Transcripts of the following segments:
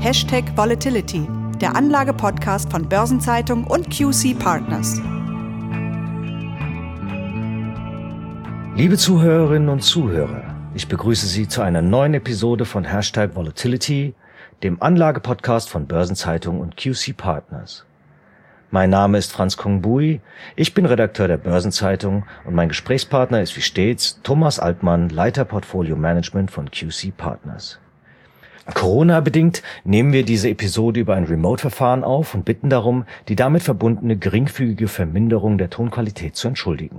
#Volatility, der Anlage-Podcast von Börsenzeitung und QC Partners. Liebe Zuhörerinnen und Zuhörer, ich begrüße Sie zu einer neuen Episode von #Volatility, dem Anlage-Podcast von Börsenzeitung und QC Partners. Mein Name ist Franz Kongbui, ich bin Redakteur der Börsenzeitung und mein Gesprächspartner ist wie stets Thomas Altmann, Leiter Portfolio Management von QC Partners. Corona-bedingt nehmen wir diese Episode über ein Remote-Verfahren auf und bitten darum, die damit verbundene geringfügige Verminderung der Tonqualität zu entschuldigen.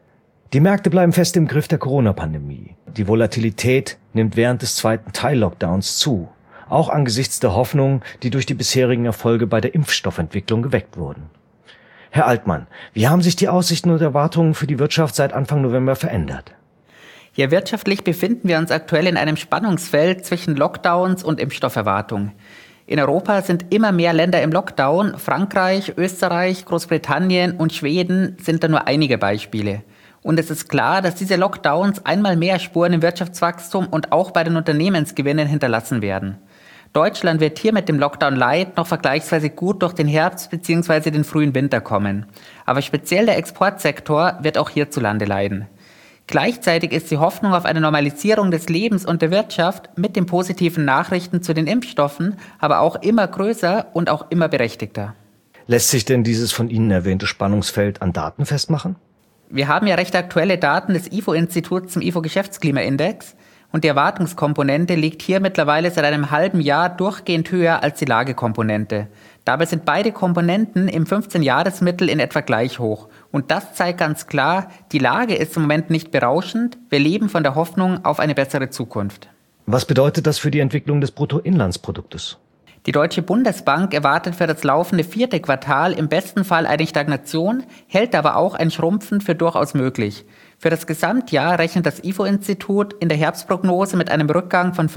Die Märkte bleiben fest im Griff der Corona-Pandemie. Die Volatilität nimmt während des zweiten Teil-Lockdowns zu, auch angesichts der Hoffnungen, die durch die bisherigen Erfolge bei der Impfstoffentwicklung geweckt wurden. Herr Altmann, wie haben sich die Aussichten und Erwartungen für die Wirtschaft seit Anfang November verändert? Ja, wirtschaftlich befinden wir uns aktuell in einem Spannungsfeld zwischen Lockdowns und Impfstofferwartung. In Europa sind immer mehr Länder im Lockdown. Frankreich, Österreich, Großbritannien und Schweden sind da nur einige Beispiele. Und es ist klar, dass diese Lockdowns einmal mehr Spuren im Wirtschaftswachstum und auch bei den Unternehmensgewinnen hinterlassen werden. Deutschland wird hier mit dem Lockdown Light noch vergleichsweise gut durch den Herbst bzw. den frühen Winter kommen. Aber speziell der Exportsektor wird auch hierzulande leiden. Gleichzeitig ist die Hoffnung auf eine Normalisierung des Lebens und der Wirtschaft mit den positiven Nachrichten zu den Impfstoffen aber auch immer größer und auch immer berechtigter. Lässt sich denn dieses von Ihnen erwähnte Spannungsfeld an Daten festmachen? Wir haben ja recht aktuelle Daten des IFO-Instituts zum IFO-Geschäftsklimaindex und die Erwartungskomponente liegt hier mittlerweile seit einem halben Jahr durchgehend höher als die Lagekomponente. Dabei sind beide Komponenten im 15-Jahres-Mittel in etwa gleich hoch. Und das zeigt ganz klar, die Lage ist im Moment nicht berauschend. Wir leben von der Hoffnung auf eine bessere Zukunft. Was bedeutet das für die Entwicklung des Bruttoinlandsproduktes? Die Deutsche Bundesbank erwartet für das laufende 4. Quartal im besten Fall eine Stagnation, hält aber auch ein Schrumpfen für durchaus möglich. Für das Gesamtjahr rechnet das IFO-Institut in der Herbstprognose mit einem Rückgang von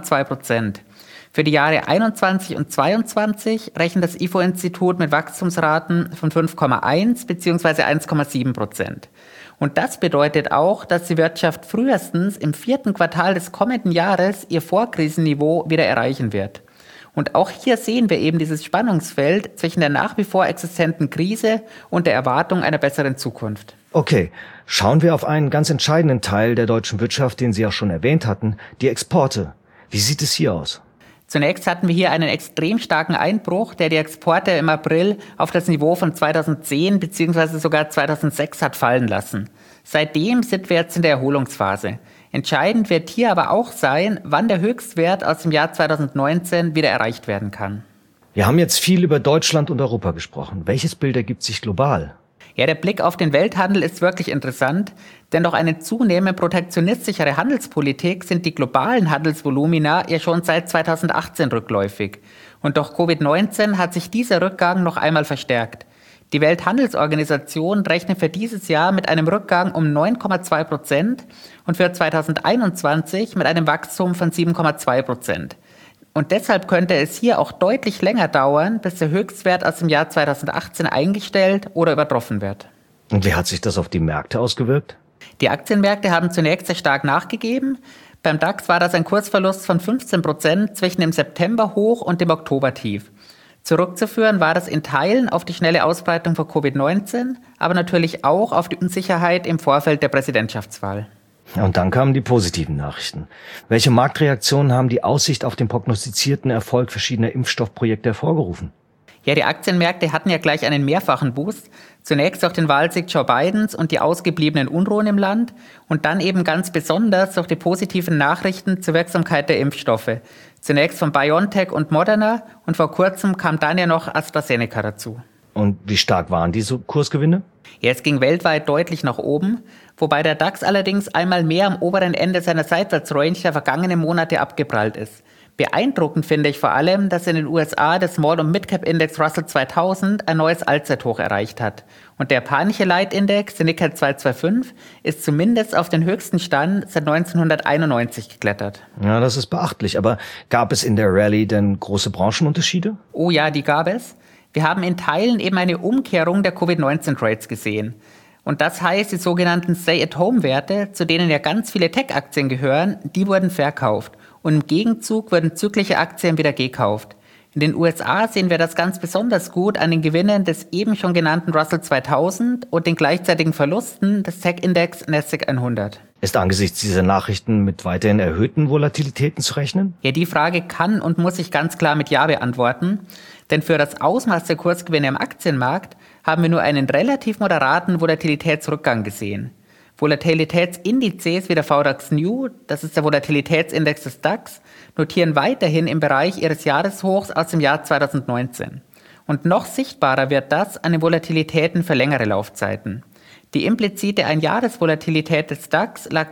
5,2%. Für die Jahre 21 und 22 rechnet das IFO-Institut mit Wachstumsraten von 5,1 bzw. 1,7%. Und das bedeutet auch, dass die Wirtschaft frühestens im 4. Quartal des kommenden Jahres ihr Vorkrisenniveau wieder erreichen wird. Und auch hier sehen wir eben dieses Spannungsfeld zwischen der nach wie vor existenten Krise und der Erwartung einer besseren Zukunft. Okay, schauen wir auf einen ganz entscheidenden Teil der deutschen Wirtschaft, den Sie auch schon erwähnt hatten, die Exporte. Wie sieht es hier aus? Zunächst hatten wir hier einen extrem starken Einbruch, der die Exporte im April auf das Niveau von 2010 bzw. sogar 2006 hat fallen lassen. Seitdem sind wir jetzt in der Erholungsphase. Entscheidend wird hier aber auch sein, wann der Höchstwert aus dem Jahr 2019 wieder erreicht werden kann. Wir haben jetzt viel über Deutschland und Europa gesprochen. Welches Bild ergibt sich global? Ja, der Blick auf den Welthandel ist wirklich interessant, denn durch eine zunehmend protektionistischere Handelspolitik sind die globalen Handelsvolumina ja schon seit 2018 rückläufig. Und durch Covid-19 hat sich dieser Rückgang noch einmal verstärkt. Die Welthandelsorganisation rechnet für dieses Jahr mit einem Rückgang um 9,2% und für 2021 mit einem Wachstum von 7,2%. Und deshalb könnte es hier auch deutlich länger dauern, bis der Höchstwert aus dem Jahr 2018 eingestellt oder übertroffen wird. Und wie hat sich das auf die Märkte ausgewirkt? Die Aktienmärkte haben zunächst sehr stark nachgegeben. Beim DAX war das ein Kursverlust von 15% zwischen dem September-Hoch und dem Oktober-Tief. Zurückzuführen war das in Teilen auf die schnelle Ausbreitung von Covid-19, aber natürlich auch auf die Unsicherheit im Vorfeld der Präsidentschaftswahl. Und dann kamen die positiven Nachrichten. Welche Marktreaktionen haben die Aussicht auf den prognostizierten Erfolg verschiedener Impfstoffprojekte hervorgerufen? Ja, die Aktienmärkte hatten ja gleich einen mehrfachen Boost. Zunächst durch den Wahlsieg Joe Bidens und die ausgebliebenen Unruhen im Land und dann eben ganz besonders durch die positiven Nachrichten zur Wirksamkeit der Impfstoffe. Zunächst von BioNTech und Moderna und vor kurzem kam dann ja noch AstraZeneca dazu. Und wie stark waren diese Kursgewinne? Ja, es ging weltweit deutlich nach oben, wobei der DAX allerdings einmal mehr am oberen Ende seiner Seitwärtsrange der vergangenen Monate abgeprallt ist. Beeindruckend finde ich vor allem, dass in den USA der Small- und Mid-Cap-Index Russell 2000 ein neues Allzeithoch erreicht hat. Und der japanische Leitindex, der Nikkei 225, ist zumindest auf den höchsten Stand seit 1991 geklettert. Ja, das ist beachtlich. Aber gab es in der Rallye denn große Branchenunterschiede? Oh ja, die gab es. Wir haben in Teilen eben eine Umkehrung der Covid-19-Trades gesehen. Und das heißt, die sogenannten Stay-at-Home-Werte, zu denen ja ganz viele Tech-Aktien gehören, die wurden verkauft. und im Gegenzug wurden zyklische Aktien wieder gekauft. In den USA sehen wir das ganz besonders gut an den Gewinnen des eben schon genannten Russell 2000 und den gleichzeitigen Verlusten des Tech-Index Nasdaq 100. Ist angesichts dieser Nachrichten mit weiterhin erhöhten Volatilitäten zu rechnen? Ja, die Frage kann und muss ich ganz klar mit Ja beantworten, denn für das Ausmaß der Kursgewinne am Aktienmarkt haben wir nur einen relativ moderaten Volatilitätsrückgang gesehen. Volatilitätsindizes wie der VDAX New, das ist der Volatilitätsindex des DAX, notieren weiterhin im Bereich ihres Jahreshochs aus dem Jahr 2019. Und noch sichtbarer wird das an den Volatilitäten für längere Laufzeiten. Die implizite Einjahresvolatilität des DAX lag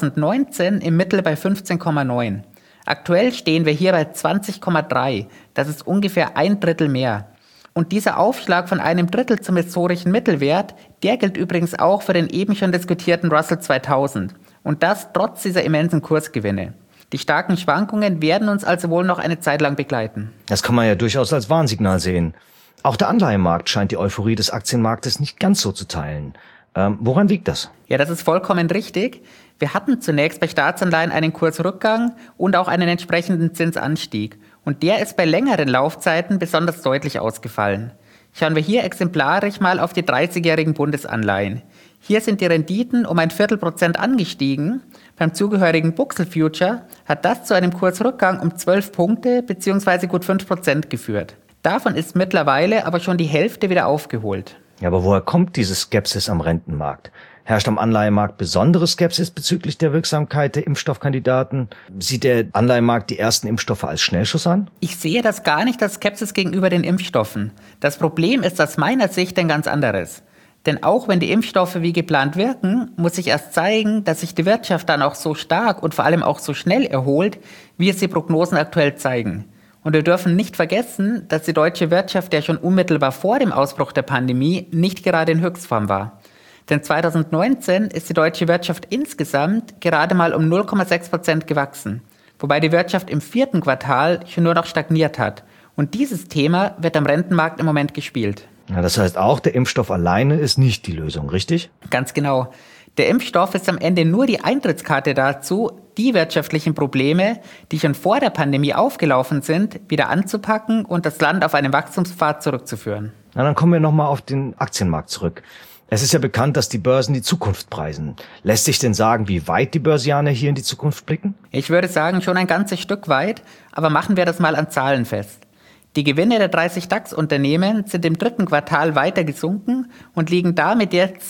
2019 im Mittel bei 15,9. Aktuell stehen wir hier bei 20,3. Das ist ungefähr ein Drittel mehr. Und dieser Aufschlag von einem Drittel zum historischen Mittelwert, der gilt übrigens auch für den eben schon diskutierten Russell 2000. Und das trotz dieser immensen Kursgewinne. Die starken Schwankungen werden uns also wohl noch eine Zeit lang begleiten. Das kann man ja durchaus als Warnsignal sehen. Auch der Anleihenmarkt scheint die Euphorie des Aktienmarktes nicht ganz so zu teilen. Woran liegt das? Ja, das ist vollkommen richtig. Wir hatten zunächst bei Staatsanleihen einen Kursrückgang und auch einen entsprechenden Zinsanstieg. Und der ist bei längeren Laufzeiten besonders deutlich ausgefallen. Schauen wir hier exemplarisch mal auf die 30-jährigen Bundesanleihen. Hier sind die Renditen um 0,25% angestiegen. Beim zugehörigen Buxel-Future hat das zu einem Kursrückgang um 12 Punkte bzw. gut 5% geführt. Davon ist mittlerweile aber schon die Hälfte wieder aufgeholt. Ja, aber woher kommt diese Skepsis am Rentenmarkt? Herrscht am Anleihenmarkt besondere Skepsis bezüglich der Wirksamkeit der Impfstoffkandidaten? Sieht der Anleihenmarkt die ersten Impfstoffe als Schnellschuss an? Ich sehe das gar nicht als Skepsis gegenüber den Impfstoffen. Das Problem ist aus meiner Sicht ein ganz anderes. Denn auch wenn die Impfstoffe wie geplant wirken, muss sich erst zeigen, dass sich die Wirtschaft dann auch so stark und vor allem auch so schnell erholt, wie es die Prognosen aktuell zeigen. Und wir dürfen nicht vergessen, dass die deutsche Wirtschaft ja schon unmittelbar vor dem Ausbruch der Pandemie nicht gerade in Höchstform war. Denn 2019 ist die deutsche Wirtschaft insgesamt gerade mal um 0,6% gewachsen, wobei die Wirtschaft im 4. Quartal schon nur noch stagniert hat. Und dieses Thema wird am Rentenmarkt im Moment gespielt. Ja, das heißt auch, der Impfstoff alleine ist nicht die Lösung, richtig? Ganz genau. Der Impfstoff ist am Ende nur die Eintrittskarte dazu, die wirtschaftlichen Probleme, die schon vor der Pandemie aufgelaufen sind, wieder anzupacken und das Land auf einen Wachstumspfad zurückzuführen. Na, dann kommen wir nochmal auf den Aktienmarkt zurück. Es ist ja bekannt, dass die Börsen die Zukunft preisen. Lässt sich denn sagen, wie weit die Börsianer hier in die Zukunft blicken? Ich würde sagen, schon ein ganzes Stück weit, aber machen wir das mal an Zahlen fest. Die Gewinne der 30 DAX-Unternehmen sind im 3. Quartal weiter gesunken und liegen damit jetzt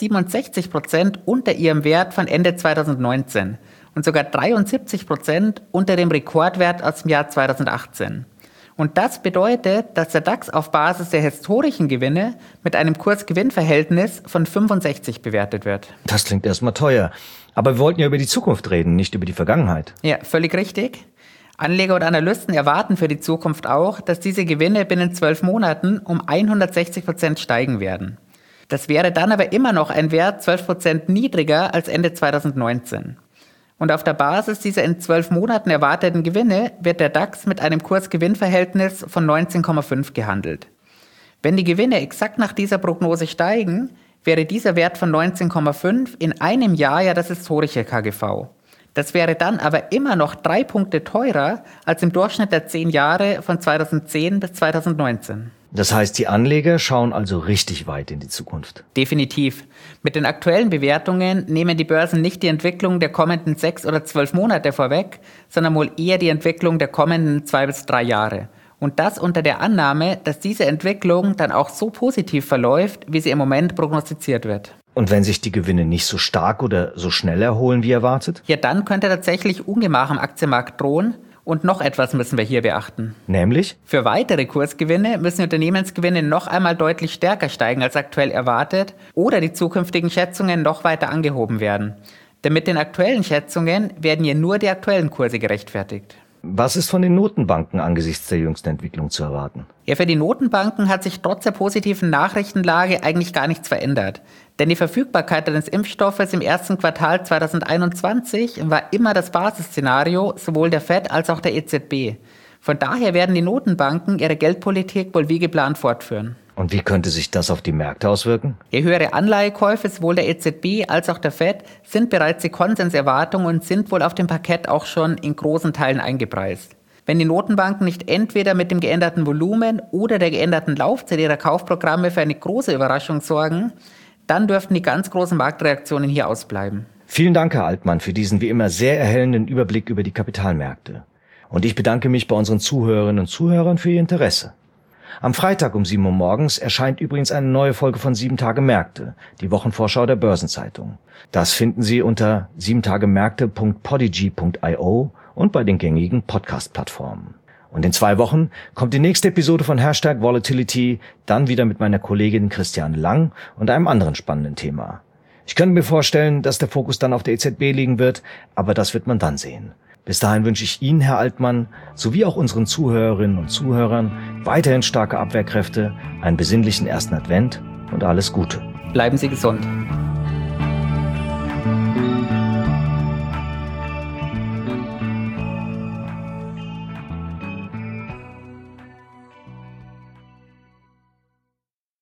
67% unter ihrem Wert von Ende 2019 und sogar 73% unter dem Rekordwert aus dem Jahr 2018. Und das bedeutet, dass der DAX auf Basis der historischen Gewinne mit einem Kurs-Gewinn-Verhältnis von 65 bewertet wird. Das klingt erstmal teuer. Aber wir wollten ja über die Zukunft reden, nicht über die Vergangenheit. Ja, völlig richtig. Anleger und Analysten erwarten für die Zukunft auch, dass diese Gewinne binnen 12 Monaten um 160% steigen werden. Das wäre dann aber immer noch ein Wert 12% niedriger als Ende 2019. Und auf der Basis dieser in 12 Monaten erwarteten Gewinne wird der DAX mit einem Kurs-Gewinn-Verhältnis von 19,5 gehandelt. Wenn die Gewinne exakt nach dieser Prognose steigen, wäre dieser Wert von 19,5 in einem Jahr ja das historische KGV. Das wäre dann aber immer noch 3 Punkte teurer als im Durchschnitt der 10 Jahre von 2010 bis 2019. Das heißt, die Anleger schauen also richtig weit in die Zukunft. Definitiv. Mit den aktuellen Bewertungen nehmen die Börsen nicht die Entwicklung der kommenden 6 oder 12 Monate vorweg, sondern wohl eher die Entwicklung der kommenden 2 bis 3 Jahre. Und das unter der Annahme, dass diese Entwicklung dann auch so positiv verläuft, wie sie im Moment prognostiziert wird. Und wenn sich die Gewinne nicht so stark oder so schnell erholen wie erwartet? Ja, dann könnte tatsächlich Ungemach am Aktienmarkt drohen. Und noch etwas müssen wir hier beachten. Nämlich? Für weitere Kursgewinne müssen die Unternehmensgewinne noch einmal deutlich stärker steigen als aktuell erwartet oder die zukünftigen Schätzungen noch weiter angehoben werden. Denn mit den aktuellen Schätzungen werden hier nur die aktuellen Kurse gerechtfertigt. Was ist von den Notenbanken angesichts der jüngsten Entwicklung zu erwarten? Ja, für die Notenbanken hat sich trotz der positiven Nachrichtenlage eigentlich gar nichts verändert. Denn die Verfügbarkeit des Impfstoffes im 1. Quartal 2021 war immer das Basisszenario sowohl der FED als auch der EZB. Von daher werden die Notenbanken ihre Geldpolitik wohl wie geplant fortführen. Und wie könnte sich das auf die Märkte auswirken? Ja, höhere Anleihekäufe sowohl der EZB als auch der FED sind bereits die Konsenserwartung und sind wohl auf dem Parkett auch schon in großen Teilen eingepreist. Wenn die Notenbanken nicht entweder mit dem geänderten Volumen oder der geänderten Laufzeit ihrer Kaufprogramme für eine große Überraschung sorgen, dann dürften die ganz großen Marktreaktionen hier ausbleiben. Vielen Dank, Herr Altmann, für diesen wie immer sehr erhellenden Überblick über die Kapitalmärkte. Und ich bedanke mich bei unseren Zuhörerinnen und Zuhörern für Ihr Interesse. Am Freitag um 7 Uhr morgens erscheint übrigens eine neue Folge von 7 Tage Märkte, die Wochenvorschau der Börsenzeitung. Das finden Sie unter 7tagemärkte.podigy.io und bei den gängigen Podcast-Plattformen. Und in 2 Wochen kommt die nächste Episode von #Volatility, dann wieder mit meiner Kollegin Christiane Lang und einem anderen spannenden Thema. Ich könnte mir vorstellen, dass der Fokus dann auf der EZB liegen wird, aber das wird man dann sehen. Bis dahin wünsche ich Ihnen, Herr Altmann, sowie auch unseren Zuhörerinnen und Zuhörern weiterhin starke Abwehrkräfte, einen besinnlichen ersten Advent und alles Gute. Bleiben Sie gesund.